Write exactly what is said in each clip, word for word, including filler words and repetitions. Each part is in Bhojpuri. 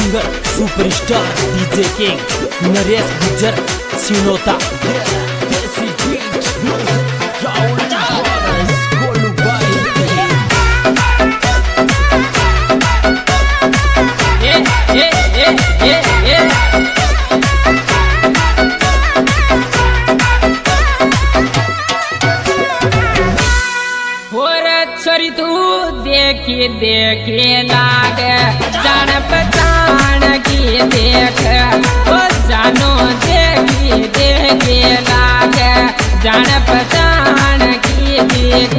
Singer superstar DJ king Naresh Gujjar Sinota तू देखी देखी लाग जान पहचान की देख ओ जानो देखी देखी लाग जान पहचान की देख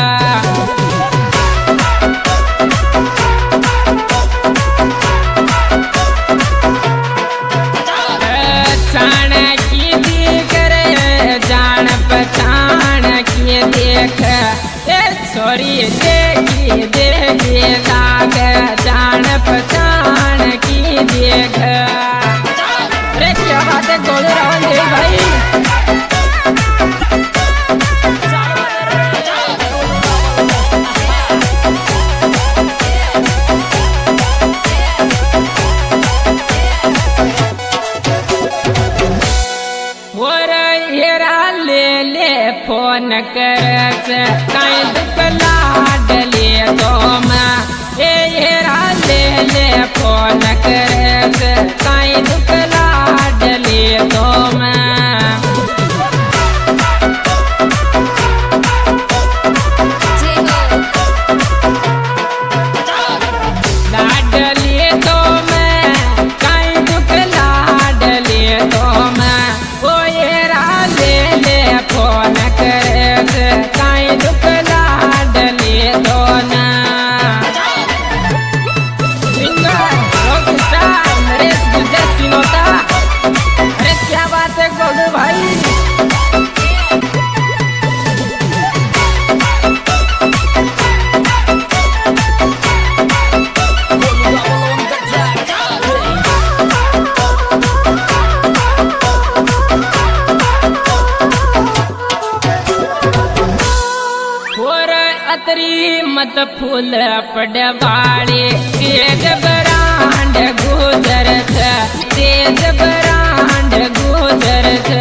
पहचान की देख रे जान पहचान की देख छोरी देखी देखी लाग जान पहचान की देख। अरे क्या बात है गोल रावल देव भाई। और हेरा ले ले फोन कर कहीं दुख लाडले तो मैं ए हेरा ले ले फोन कर कहीं दुख लाडले तो मैं लाडले तो मैं कहीं दुख लाडले तो मैं ओ हेरा ले ले फोन कर कहीं दुख लाडले तो ना सिंगर रॉकस्टार नरेश गुज्जर सिनोता। अरे क्या बात है गोलू भाई। अतरी मत फूल पड़वाड़े तेज बरांड गुजरत तेज बरांड गुजरत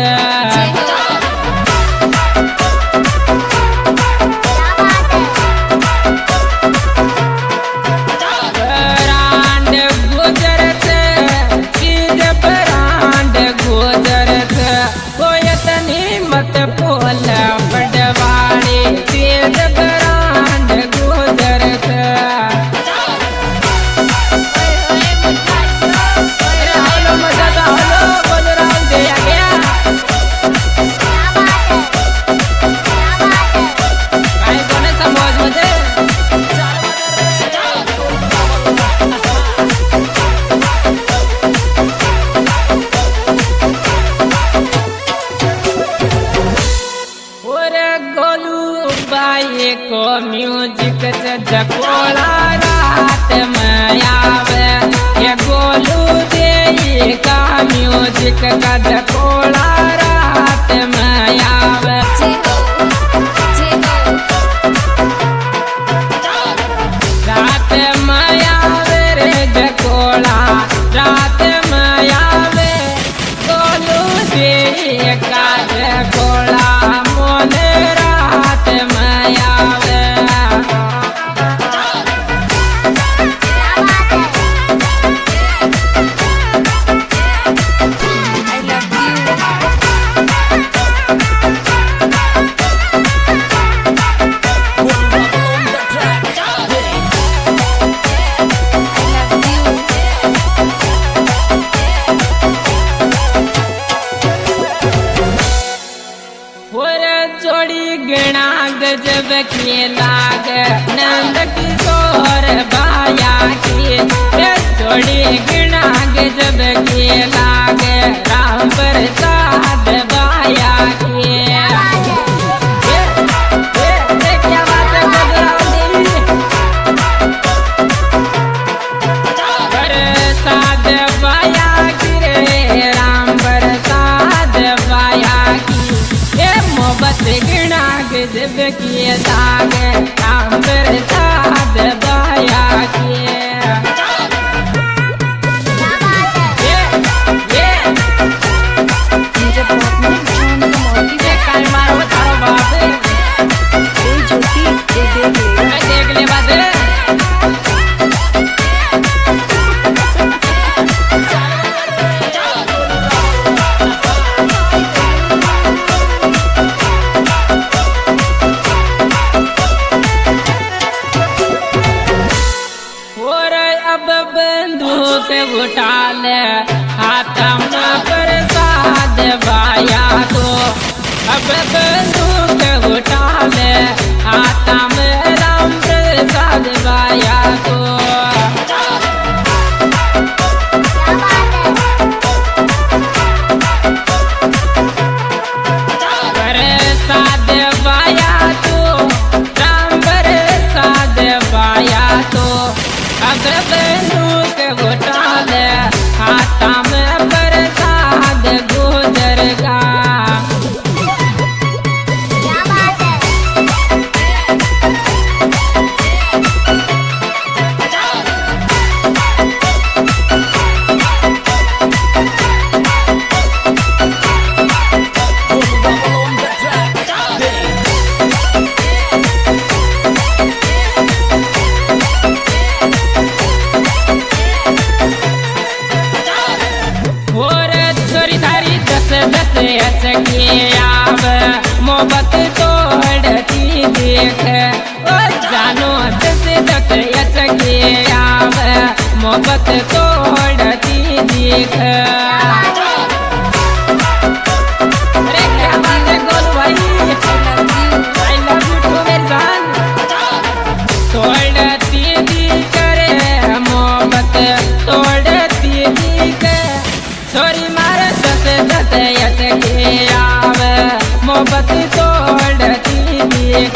बरांड गुजरत तेज बरांड गुजरत कोयतनी मत फूल पड़वाड़े तेज को म्यूजिक से जकोड़ा रात में आवे ये गोलू दे का म्यूजिक का जकोड़ा रात में आवे रात में आवे रे जकोड़ा रात में आवे गोलू दे का जकोड़ा मोन रात में आवे। अब बंदूक उठा ले हाथ में प्रसाद बाया तो अब बंदूक उठा ले हाथ में राम प्रसाद बाया तो प्रसाद बाया तो राम प्रसाद बाया तो अब बंदूक उठा ले हाथ में प्रसाद गुजर गा मोहब्बत तोड़ती देख ओ जानो दस दस अचके आव मोहब्बत तोड़ती देख अरे क्या बात है गोलू भाई आई लव यू टू मेरी जान तोड़ती देख रे मोहब्बत तोड़ती देख छोरी मारे दस दस अचके आव मोहब्बत तोड़ती देख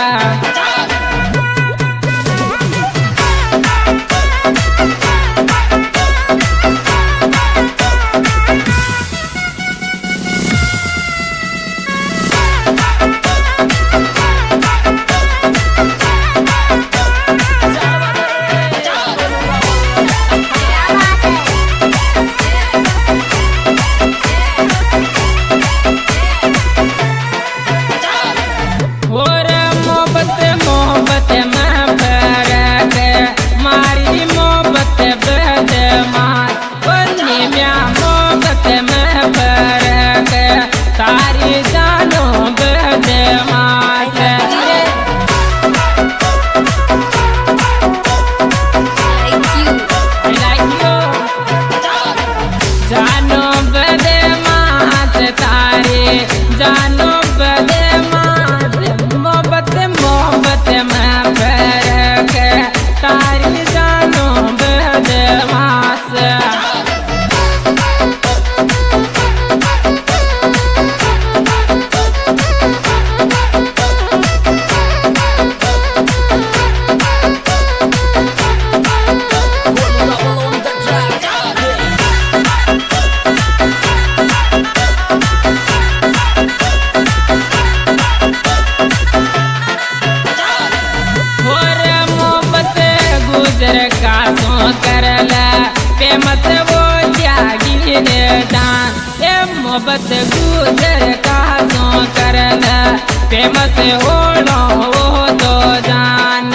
सारी जानो बदमाश जानो बदमाश तारे जानो बदमाश मोहब्बत मोहब्बत में फर्क तारी जानो बदमाश गुजर का सो करल फेमस वो जागीर दान ए मोहब्बत गुजर का सो करल फेमस होलो वो तो जान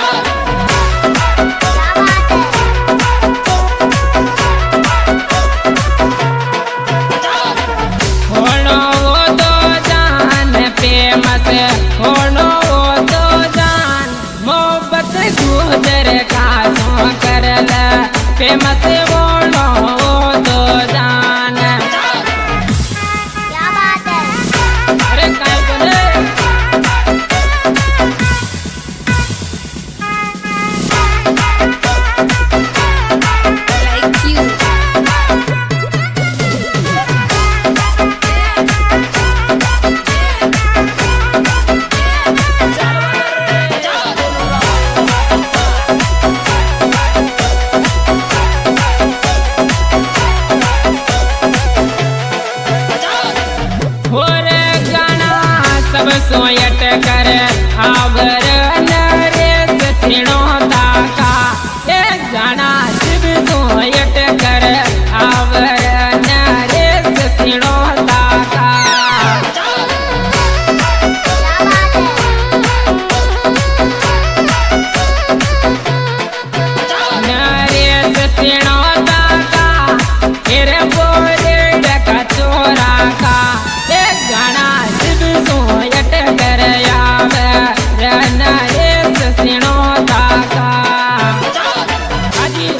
होलो वो तो जान फेमस होलो वो तो जान मोहब्बत गुजर का सो करल फेमस बोलो वो तो जान क्या बात है अरे काय बोले like you सब सोयट कर आवर नरेश सिणोता का एक गाना शिव सोयट कर आवर नरेश सिणोता का नरेश सिणो